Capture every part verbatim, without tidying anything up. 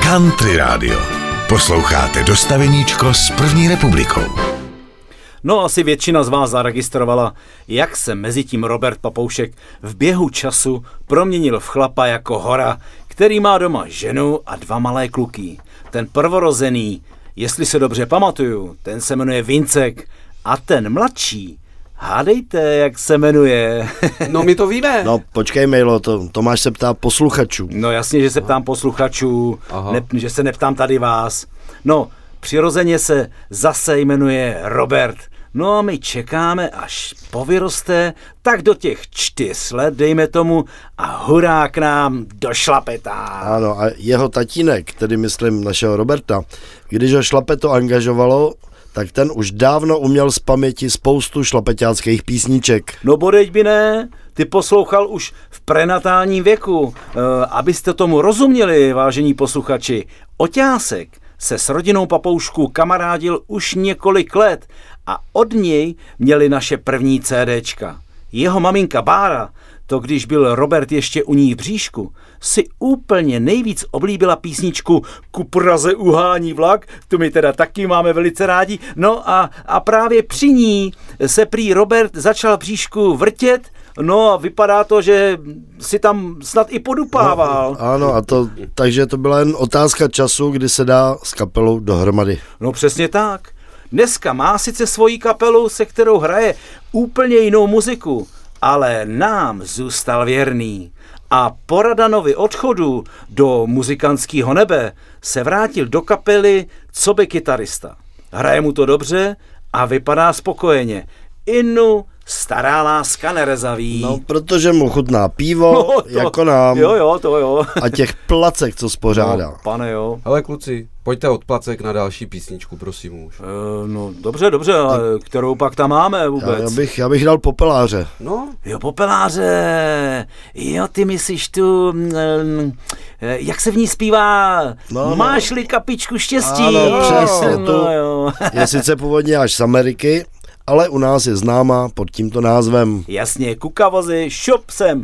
Country Radio. Posloucháte Dostaveníčko s první republikou. No, asi většina z vás zaregistrovala, jak se mezitím Robert Papoušek v běhu času proměnil v chlapa jako hora, který má doma ženu a dva malé kluky. Ten prvorozený, jestli se dobře pamatuju, ten se jmenuje Vincek a ten mladší, hádejte, jak se jmenuje. No, my to víme. No, počkej, Mejlo, to Tomáš se ptá posluchačů. No jasně, že se ptám posluchačů, ne, že se neptám tady vás. No, přirozeně se zase jmenuje Robert. No a my čekáme, až povyroste, tak do těch čtyř let, dejme tomu, a hurá k nám do šlapetá. Ano, a jeho tatínek, tedy myslím našeho Roberta, když ho šlapeto angažovalo, tak ten už dávno uměl z paměti spoustu šlapeťáckých písniček. No bodeď by ne, ty poslouchal už v prenatálním věku. E, abyste tomu rozuměli, vážení posluchači, Oťásek se s rodinou Papoušků kamarádil už několik let a od něj měli naše první CDčka. Jeho maminka Bára, to když byl Robert ještě u ní v bříšku, si úplně nejvíc oblíbila písničku Ku Praze uhání vlak, tu my teda taky máme velice rádi, no a, a právě při ní se prý Robert začal v bříšku vrtět, no a vypadá to, že si tam snad i podupával. No, ano, a to, takže to byla jen otázka času, kdy se dá s kapelou dohromady. No přesně tak. Dneska má sice svoji kapelu, se kterou hraje úplně jinou muziku, ale nám zůstal věrný. A po Radanovi odchodu do muzikantského nebe se vrátil do kapely coby kytarista. Hraje mu to dobře a vypadá spokojeně. Inu stará láska nerezaví. No, protože mu chutná pivo, no, to, jako nám. Jo, jo, to jo. A těch placek, co spořádá. No, pane jo. Hele kluci, pojďte od placek na další písničku, prosím už. E, no dobře, dobře, ale kterou pak tam máme vůbec? Já, já, bych, já bych dal Popeláře. No. Jo, Popeláře. Jo, ty myslíš tu, mm, jak se v ní zpívá? No, Máš-li kapičku štěstí? Ano, přesně no, tu. Jo. Je sice původně až z Ameriky, ale u nás je známá pod tímto názvem. Jasně, kukavozy, šup sem.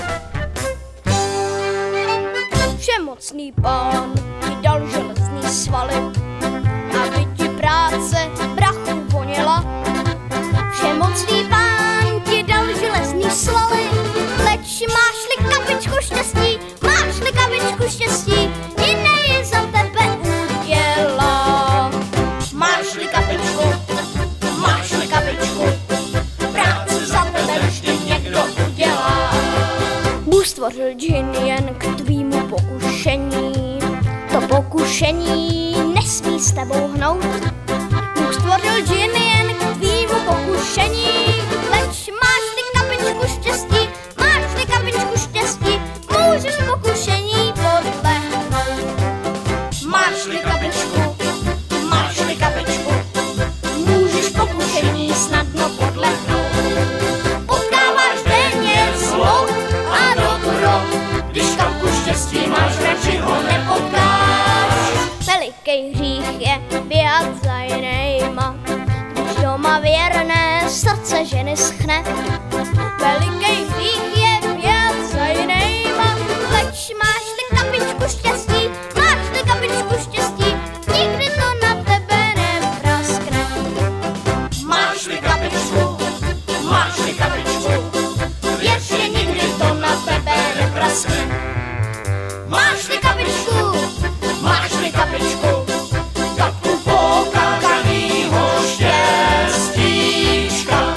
Všemocný pán ti dal železný svaly, aby ti práce prachu voněla. Všemocný pán ti dal železný svaly, leč máš-li kapičku štěstí, máš-li kapičku štěstí, jiný je za tebe udělá. Máš-li kapičku, máš-li kapičku, práci za tebe vždy někdo udělá. Bůh stvořil džin jen k tvýmu pokušení, to pokušení nesmí s tebou hnout. Bůh stvořil džin jen k tvýmu pokušení, leč máš-li kapičku štěstí, máš-li kapičku štěstí, můžeš pokušení podlehnout. Máš-li kapičku, máš-li kapičku, můžeš pokušení snadno podlehnout. Potkáváš denně zlo a dobro, když kapku štěstí máš, radši ho nepotkáš. Velikej hřích je běhat za jinejma, když doma věrné srdce ženy schne. Velikej hřích je běhat za jinejma, leč máš-li kapičku štěstí, máš-li kapičku štěstí, nikdy to na tebe nepraskne. Máš-li kapičku, máš-li kapičku, věř, že nikdy to na tebe nepraskne. Máš-li kapičku, máš-li kapičku, kapku pokakanýho štěstíčka.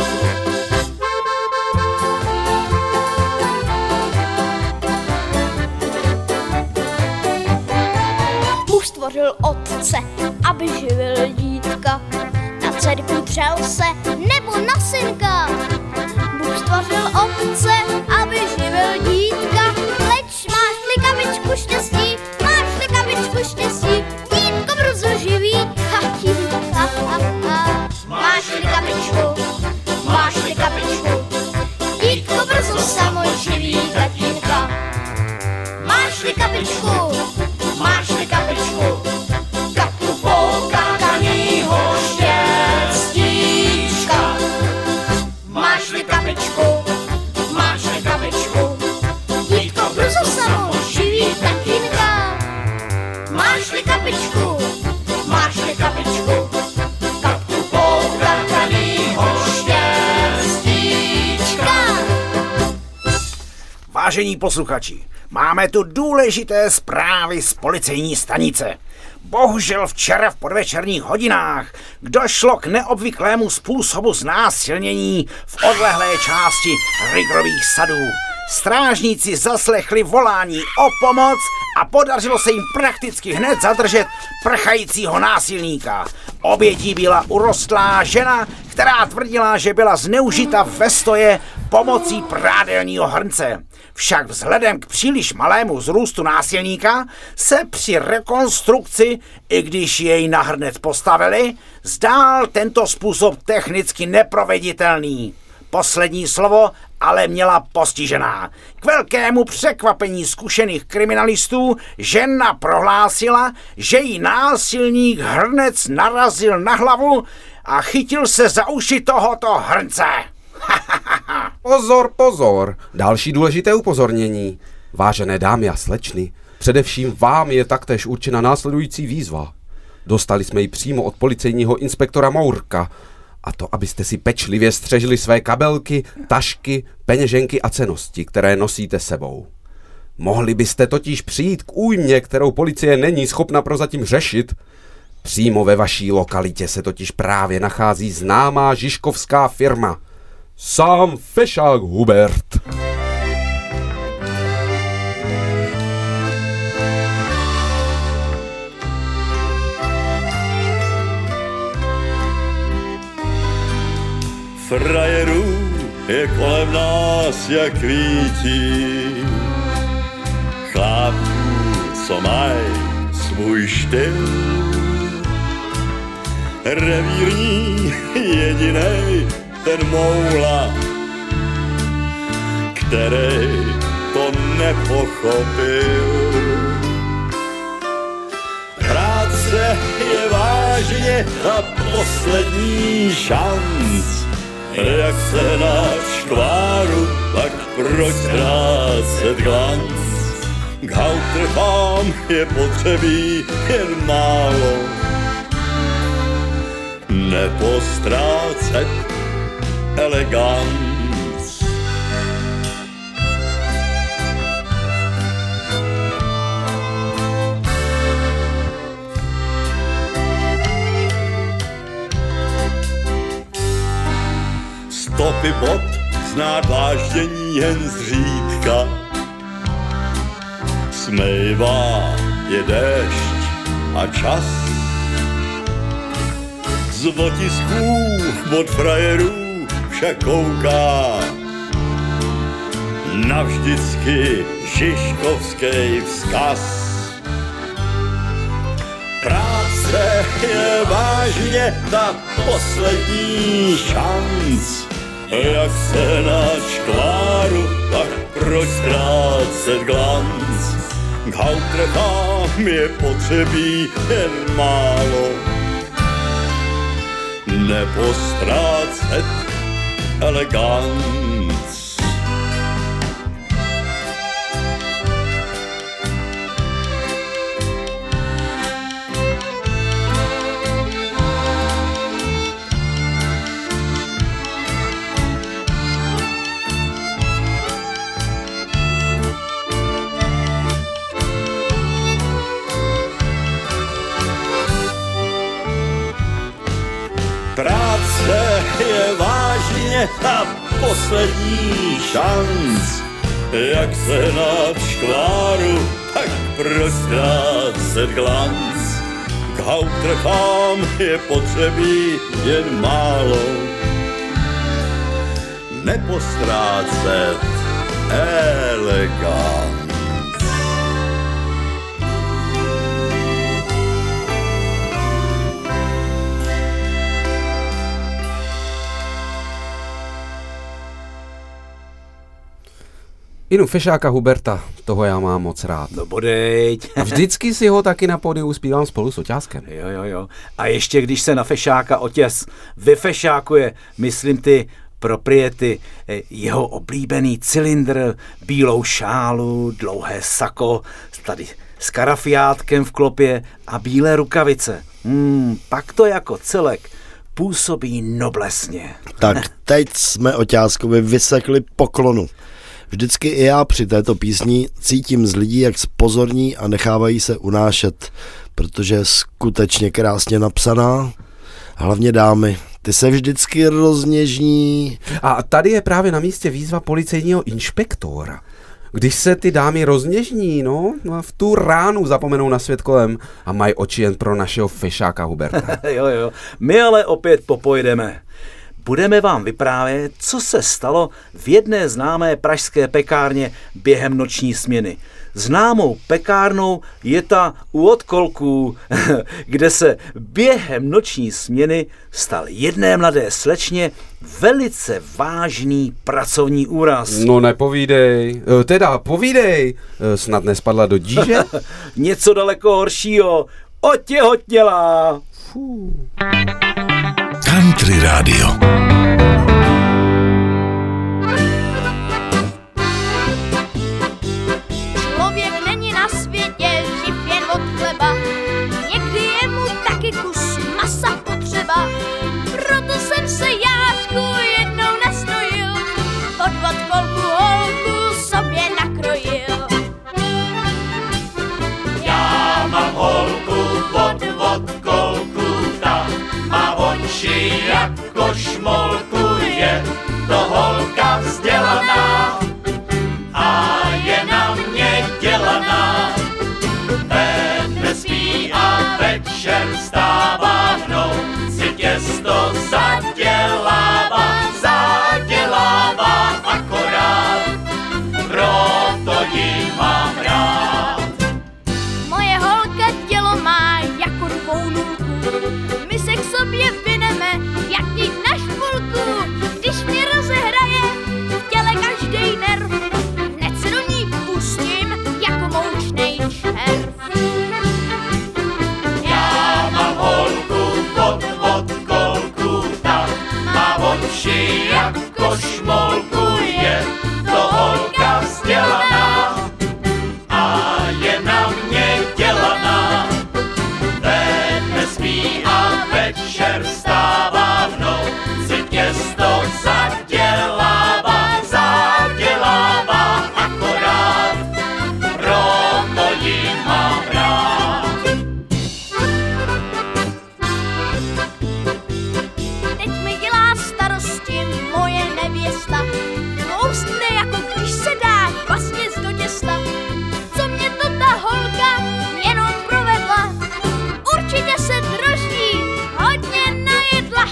Bůh stvořil otce, aby živil dítka, na dcerku třel se nebo na synka. Bůh stvořil otce, aby živil dítka, leč máš-li kapičku štěstí, máš-li kapičku štěstí, dítko brzo živí tatínka. Máš-li kapičku, máš-li kapičku, dítko brzo samo živí tatínka. Máš-li kapičku, máš-li kapičku, kapku pokakanýho štěstíčka. Máš-li kapičku, máš-li kapičku, dítko brzo samo živí tatínka. Máš-li kapičku, máš-li kapičku, kapku poukákanýho štěstíčka. Vážení posluchači, máme tu důležité zprávy z policejní stanice. Bohužel včera v podvečerních hodinách došlo k neobvyklému způsobu znásilnění v odlehlé části Rigrových sadů. Strážníci zaslechli volání o pomoc a podařilo se jim prakticky hned zadržet prchajícího násilníka. Obětí byla urostlá žena, která tvrdila, že byla zneužita ve stoje pomocí prádelního hrnce. Však vzhledem k příliš malému vzrůstu násilníka se při rekonstrukci, i když jej na hrnec postavili, zdál tento způsob technicky neproveditelný. Poslední slovo ale měla postižená. K velkému překvapení zkušených kriminalistů žena prohlásila, že jí násilník hrnec narazil na hlavu a chytil se za uši tohoto hrnce. Pozor, pozor, další důležité upozornění. Vážené dámy a slečny, především vám je taktéž určena následující výzva. Dostali jsme ji přímo od policejního inspektora Mourka, a to, abyste si pečlivě střežili své kabelky, tašky, peněženky a cennosti, které nosíte sebou. Mohli byste totiž přijít k újmě, kterou policie není schopna prozatím řešit. Přímo ve vaší lokalitě se totiž právě nachází známá žižkovská firma. Sám fešák Hubert. Frajerů je kolem nás jak kvítí, chlápků, co mají svůj styl. Revírní jedinej ten moula, který to nepochopil. Práce je vážně ta poslední šanc, jak se na škváru, tak proč ztrácet glanc? K hautrchám je potřebí jen málo, nepostrácet eleganc. Stopy bot znát dláždění jen zřídka, smejvá je déšť a čas. Z otisků od frajerů však kouká navždycky žižkovský vzkaz. Práce je vážně ta poslední šanc, jak se na škváru, tak proč ztrácet glanc? K hautrechám je potřebí jen málo, nepostrácet eleganc. Práce je vážně ta poslední šanc, jak se nad škváru, tak proč ztrácet glanc? K hautrechám je potřebí jen málo, nepostrácet eleganc. Inu fešáka Huberta, toho já mám moc rád. No bodejť. A vždycky si ho taky na pódiu uspívám spolu s Oťáskem. Jo, jo, jo. A ještě když se na fešáka Otěs vyfešákuje, myslím ty propriety, jeho oblíbený cylindr, bílou šálu, dlouhé sako, tady s karafiátkem v klopě a bílé rukavice. Hmm, pak to jako celek působí noblesně. Tak teď jsme Oťáskovi vysekli poklonu. Vždycky i já při této písni cítím z lidí, jak spozorní a nechávají se unášet, protože je skutečně krásně napsaná. Hlavně dámy, ty se vždycky rozněžní. A tady je právě na místě výzva policejního inspektora. Když se ty dámy rozněžní, no, v tu ránu zapomenou na svět kolem a mají oči jen pro našeho fešáka Huberta. jo, jo, my ale opět popojdeme. Budeme vám vyprávět, co se stalo v jedné známé pražské pekárně během noční směny. Známou pekárnou je ta u Odkolků, kde se během noční směny stal jedné mladé slečně velice vážný pracovní úraz. No nepovídej, teda povídej, snad nespadla do díže? Něco daleko horšího, otěhotněla. Fuh. Country Radio. Člověk není na světě živ jen od chleba, někdy je mu taky kus masa potřeba. Proto jsem se Jášku jednou nastrojil, od Odkolku holku sobě nakrojil. Já mám holku od Odkolku, ta má oči jako šmolku, je to holka vzdělaná a je na mě dělaná. Ve dne spí a večer vstává, mnou si těsto zadělává, zadělává akorát, proto ji mám rád. Moje holka tělo má jako dvou nůlků, my se k sobě vyneme jak ti na špulku. Když mě rozehraje v těle každej nerv, hned se do ní pustím jako moučnej červ. Já mám holku od Odkolku, ta má oči jako šmolku, je to holka vzdělaná a je na mě dělaná. Ve dne spí a večer vstává, mnou si těsto zadělává, zadělává akorát, proto ji mám rád. Teď mi dělá starosti moje nevěsta, tloustne jako když se dá kvasnic do těsta. Co mě to ta holka jenom provedla, určitě se droždí hodně najedla.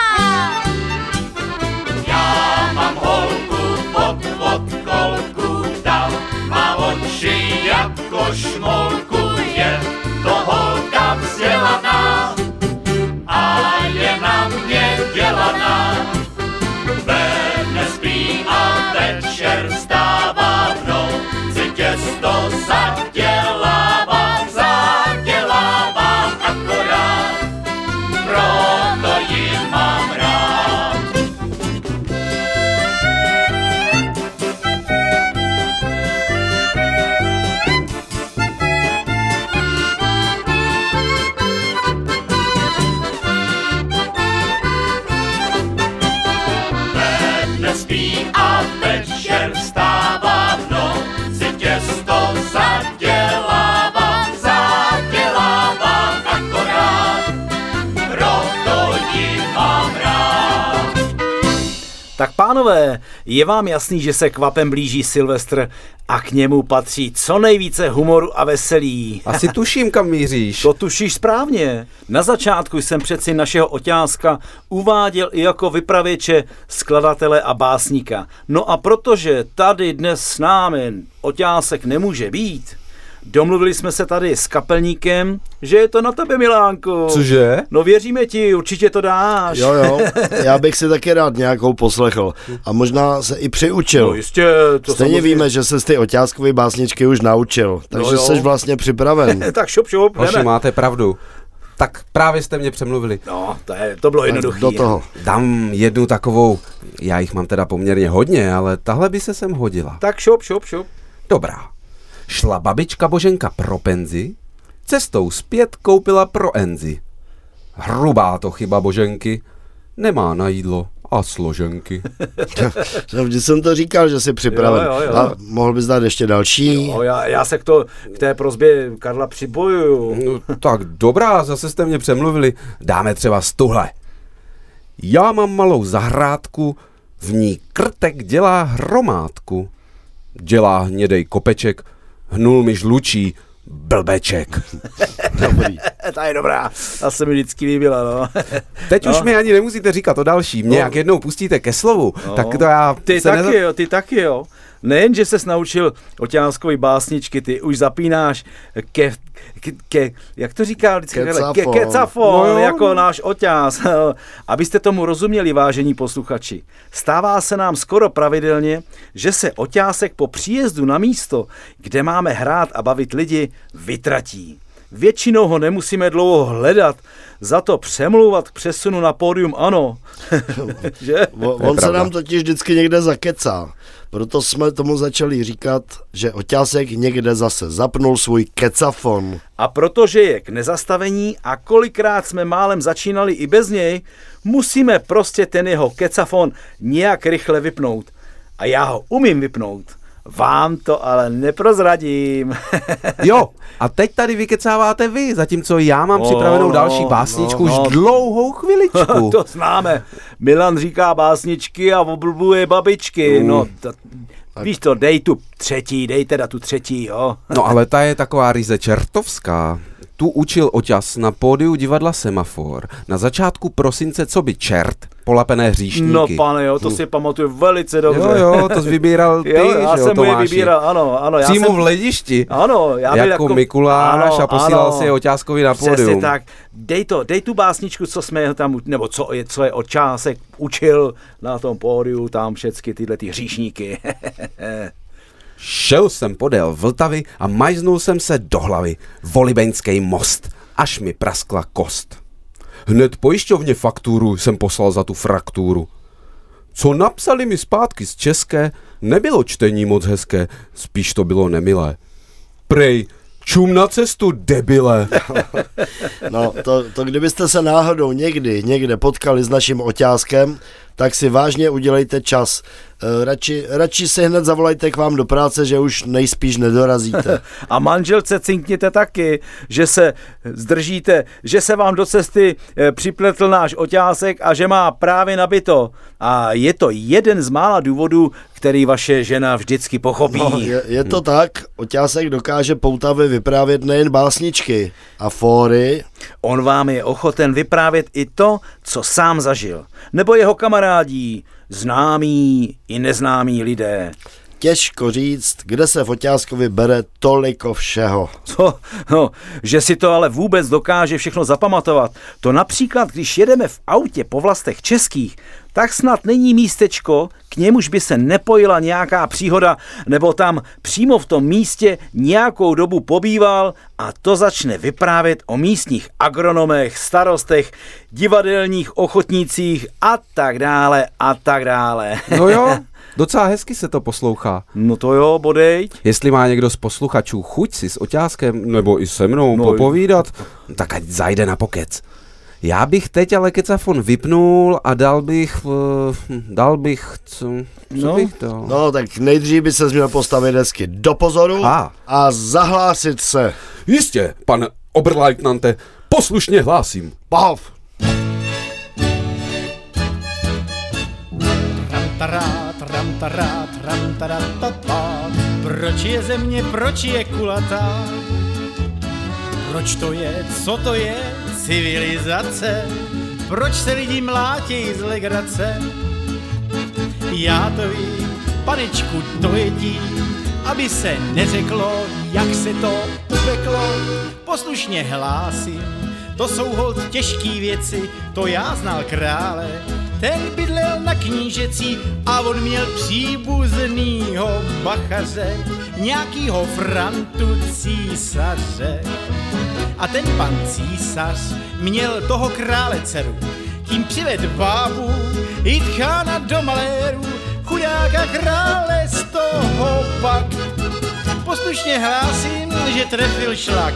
Já mám holku od Odkolku, ta má oči jako šmolku, je to holka vzdělaná a je na mě dělaná. Ve dne spí a večer vstává, mnou si těsto zadělává, zadělává akorát, proto ji mám rád. Ve dne spí a večer vstává, mnou si těsto zadělává, zadělává akorát, proto ji mám rád. Tak pánové, je vám jasný, že se kvapem blíží Silvestr a k němu patří co nejvíce humoru a veselí. Asi tuším, kam míříš. To tušíš správně. Na začátku jsem přeci našeho Oťáska uváděl i jako vypravěče, skladatele a básníka. No a protože tady dnes s námi Oťásek nemůže být, domluvili jsme se tady s kapelníkem, že je to na tebe, Milánku. Cože? No věříme ti, určitě to dáš. Jo, jo, já bych si taky rád nějakou poslechl a možná se i přiučil. No jistě. To Stejně samozřejmě víme, že se z ty Oťáskovy básničky už naučil, takže jo. jsi vlastně připraven. Tak šup, šup, Hoši, jdeme. máte pravdu. Tak právě jste mě přemluvili. No, to, je, to bylo Tak jednoduché. do toho. Dám jednu takovou, já jich mám teda poměrně hodně, ale tahle by se sem hodila. Tak šup, šup, šup. Dobrá. Šla babička Boženka pro penzi, cestou zpět koupila pro Enzi. Hrubá to chyba Boženky, nemá na jídlo a složenky. No, vždy jsem to říkal, že jsi připraven. Jo, jo, jo. A mohl bys dát ještě další? Jo, já, já se k, to, k té prosbě Karla přibojuju. No, tak dobrá, zase jste mě přemluvili. Dáme třeba stuhle. Já mám malou zahrádku, v ní krtek dělá hromádku. Dělá hnědej kopeček, hnul mi žlučí blbeček. Dobrý. Ta je dobrá, ta se mi vždycky líbila, no. Teď no. už mi ani nemusíte říkat to další. Mě No. jak jednou pustíte ke slovu, No. tak to já... Ty se taky neza- jo, ty taky jo. Nejen, že ses naučil oťáskový básničky, ty už zapínáš ke, ke, ke jak to říká vždycky? Kecafon. Ke, kecafon, No jo. jako náš oťás. Abyste tomu rozuměli, vážení posluchači. Stává se nám skoro pravidelně, že se oťásek po příjezdu na místo, kde máme hrát a bavit lidi, vytratí. Většinou ho nemusíme dlouho hledat, za to přemlouvat k přesunu na pódium ano. Že? O, on se nám totiž vždycky někde zakecá. Proto jsme tomu začali říkat, že oťásek někde zase zapnul svůj kecafon. A protože je k nezastavení a kolikrát jsme málem začínali i bez něj, musíme prostě ten jeho kecafon nějak rychle vypnout. A já ho umím vypnout. Vám to ale neprozradím. Jo, a teď tady vykecáváte vy, zatímco já mám No, připravenou no, další básničku no, no. už dlouhou chviličku. To známe. Milan říká básničky a oblbuje babičky. Mm. No, to, víš to, dej tu třetí, dej teda tu třetí, jo. No ale ta je taková ryze čertovská. Tu učil oťas na pódiu divadla Semafor. Na začátku prosince co by čert, polapené hříšníky. No pane, jo, to si pamatuju velice dobře. Jo, jo, to jsi vybíral ty, jo, já že jo, jsem mu je Tomáši. vybíral, ano, ano. Já Přímo jsem, v hledišti. ano, já byl jako jako Mikuláš ano, a posílal ano. si je oťáskovi na Přesně pódium. tak. Dej to, dej tu básničku, co jsme tam, nebo co je, co je očásek učil na tom pódiu, tam všechny tyhle ty hříšníky. Šel jsem podél Vltavy a majznul jsem se do hlavy. Volibeňský most, až mi praskla kost. Hned pojišťovně fakturu jsem poslal za tu frakturu. Co napsali mi zpátky z české, nebylo čtení moc hezké, spíš to bylo nemilé. Prej, čum na cestu, debile. No, to, to kdybyste se náhodou někdy, někde potkali s naším oťáskem, tak si vážně udělejte čas. E, radši, radši si hned zavolejte k vám do práce, že už nejspíš nedorazíte. A manželce cinkněte taky, že se zdržíte, že se vám do cesty e, připletl náš oťásek a že má právě nabito. A je to jeden z mála důvodů, který vaše žena vždycky pochopí. No, je, je to tak, oťásek dokáže poutavě vyprávět nejen básničky a fóry. On vám je ochoten vyprávět i to, co sám zažil. Nebo jeho kamarádí, známí i neznámí lidé. Těžko říct, kde se v oťáskovi bere toliko všeho. Co? No, že si to ale vůbec dokáže všechno zapamatovat. To například, když jedeme v autě po vlastech českých, tak snad není místečko, k němuž by se nepojila nějaká příhoda, nebo tam přímo v tom místě nějakou dobu pobýval a to začne vyprávět o místních agronomech, starostech, divadelních ochotnících a tak dále a tak dále. No jo, docela hezky se to poslouchá. No to jo, bodejť. Jestli má někdo z posluchačů chuť si s oťáskem nebo i se mnou No, popovídat, tak ať zajde na pokec. Já bych teď ale kecafon vypnul a dal bych, uh, dal bych, co, co No. bych dal? No tak nejdřív by se měl postavit hezky do pozoru A. a zahlásit se. Jistě, pane oberleitnante, poslušně hlásím. Pohov! Tramtará, tramtará, tramtaratata. Proč je země, proč je kulatá? Proč to je, co to je civilizace? Proč se lidi mlátějí z legrace? Já to vím, panečku, to je tím, aby se neřeklo, jak se to upeklo. Poslušně hlásím, to jsou holt těžký věci, to já znal krále. Ten bydlel na knížecí a on měl příbuznýho bachaře, nějakýho Frantu císaře. A ten pan císař měl toho krále dceru, tím přived bábu i tchána do maléru, chudáka krále z toho pak poslušně hlásím, že trefil šlak.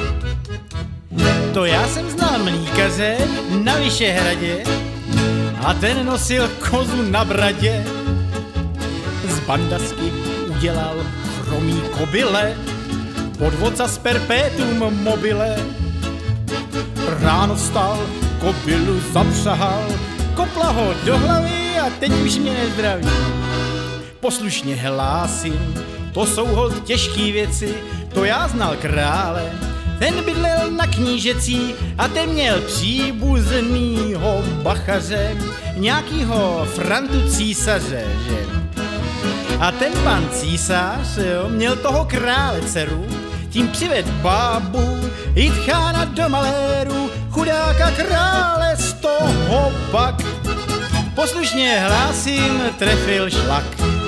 To já jsem znal mlíkaře na Vyšehradě a ten nosil kozu na bradě. Z bandasky udělal chromý kobyle, podvodca z perpetuum mobile. Ráno vstal, kobylu zapřahal, kopla ho do hlavy a teď už mě nezdraví. Poslušně hlásím, to jsou holt těžký věci, to já znal krále. Ten bydlel na Knížecí a ten měl příbuznýho bachaře, nějakýho Frantu císaře, že? A ten pan císař, jo, měl toho krále dceru, tím přived bábu, Jitchána do maléru, chudáka krále z toho pak. Poslušně hlásím, trefil šlak.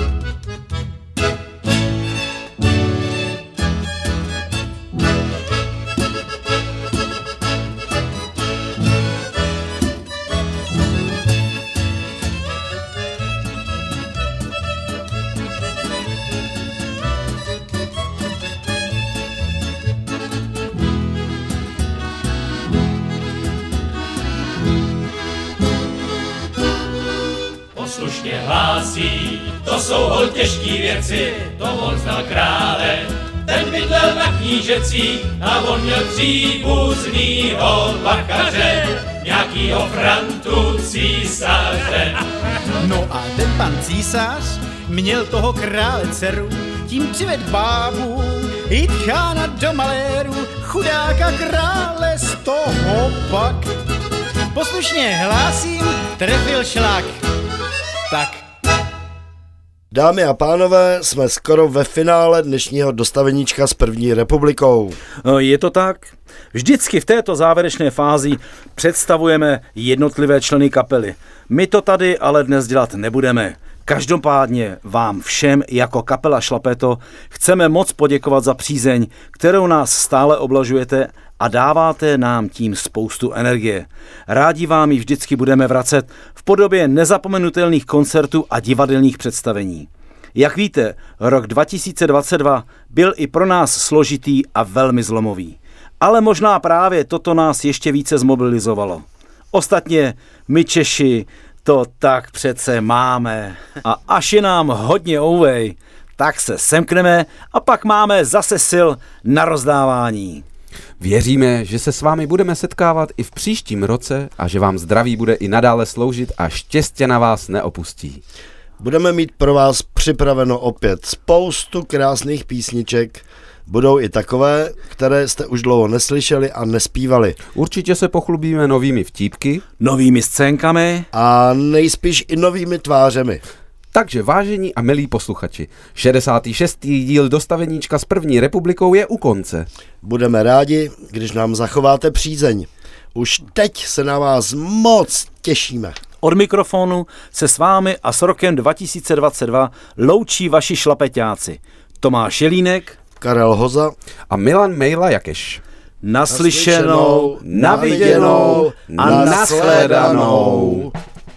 Poslušně hlásí, to jsou hol těžký věci, to on znal krále. Ten bydlel na Knížecí a on měl příbuznýho bachaře, nějakýho Frantu císaře. No a ten pan císař měl toho krále dceru, tím přived bábu, Jitchána do maléru, chudáka krále z toho pak. Poslušně hlásím, trefil šlak. Tak. Dámy a pánové, jsme skoro ve finále dnešního Dostaveníčka s první republikou. Je to tak? Vždycky v této závěrečné fázi představujeme jednotlivé členy kapely. My to tady ale dnes dělat nebudeme. Každopádně vám všem jako kapela Šlapeto chceme moc poděkovat za přízeň, kterou nás stále oblažujete a dáváte nám tím spoustu energie. Rádi vám ji vždycky budeme vracet v podobě nezapomenutelných koncertů a divadelních představení. Jak víte, rok dva tisíce dvacet dva byl i pro nás složitý a velmi zlomový. Ale možná právě toto nás ještě více zmobilizovalo. Ostatně my Češi to tak přece máme. A až je nám hodně ouvej, tak se semkneme a pak máme zase sil na rozdávání. Věříme, že se s vámi budeme setkávat i v příštím roce a že vám zdraví bude i nadále sloužit a štěstí na vás neopustí. Budeme mít pro vás připraveno opět spoustu krásných písniček. Budou i takové, které jste už dlouho neslyšeli a nespívali. Určitě se pochlubíme novými vtípky, novými scénkami a nejspíš i novými tvářemi. Takže vážení a milí posluchači, šedesátý šestý díl Dostaveníčka s první republikou je u konce. Budeme rádi, když nám zachováte přízeň. Už teď se na vás moc těšíme. Od mikrofonu se s vámi a s rokem dva tisíce dvacet dva loučí vaši šlapeťáci Tomáš Jelínek, Karel Hoza a Milan Mejla Jakeš. Naslyšenou, naviděnou a nashledanou.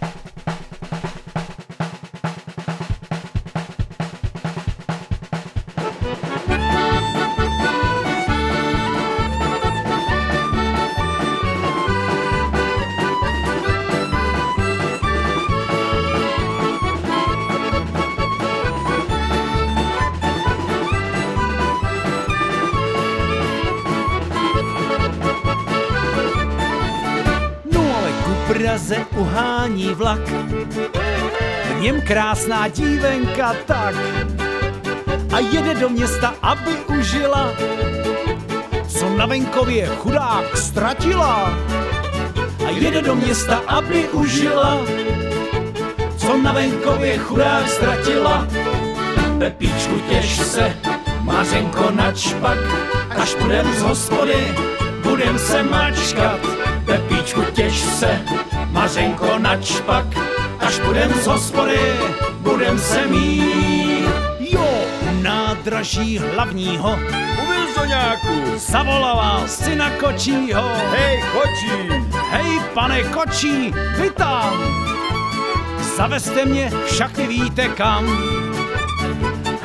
Praze uhání vlak, v něm krásná dívenka tak a jede do města, aby užila, co na venkově chudák ztratila. A jede do města, aby užila, co na venkově chudák ztratila. Pepíčku, těš se, Mařenko, načpak, až půjdem z hospody, budem se mačkat. Pepíčku, těš se, Mařenko, načpak, až budem z hospody, budem se mít. Jo, u nádraží hlavního, U Vilzoňáku, zavolala syna Kočího. hej kočí, Hej, pane Kočí, vy tam, zavezte mě, však vy víte kam.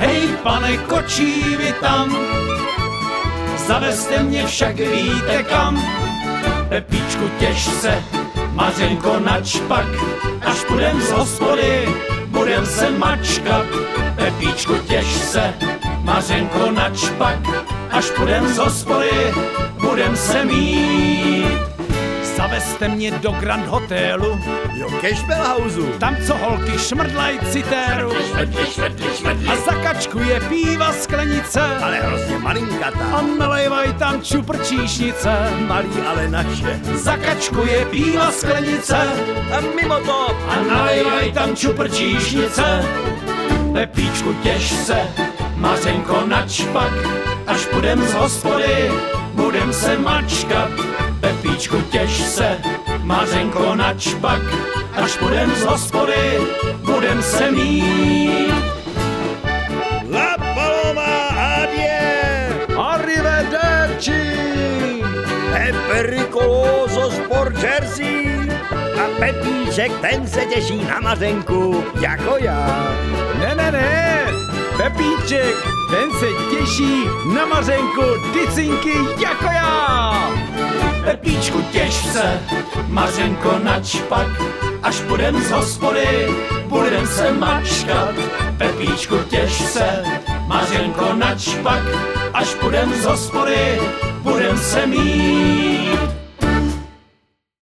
Hej, pane kočí, vy tam, zavezte mě však víte kam. Pepíčku, těš se, Mařenko, načpak, až půjdem z hospody, budem se mačkat. Pepíčku, těš se, Mařenko, načpak, až půjdem z hospody, budem se mít. Zavezte mě do Grand Hotelu, Jo, Cashbellhausu. tam co holky šmrdlaj citéru. A za kačku je píva sklenice, Ale hrozně malinkatá. a nalejvaj tam čupr číšnice. Malý, ale naše. Za kačku je píva sklenice, A mimo to. a nalejvaj tam čupr číšnice. Pepíčku, těš se, Mařenko, načpak, až půjdem z hospody, budem se mačkat. Pepíčku, těš se, Mařenko, načpak, až půjdem z hospody, budem se mít. La Paloma, adie. Arrivederci! È pericoloso sport jersey. A Pepíček, ten se těší na Mařenku, jako já. Ne, ne, ne, Pepíček, ten se těší na Mařenku Dicinky jako já. Pepíčku, těš se, Mařenko, načpak, až půjdem z hospody, budem se mačkat. Pepíčku, těš se, Mařenko, načpak, až půjdem z hospody, budem se mít.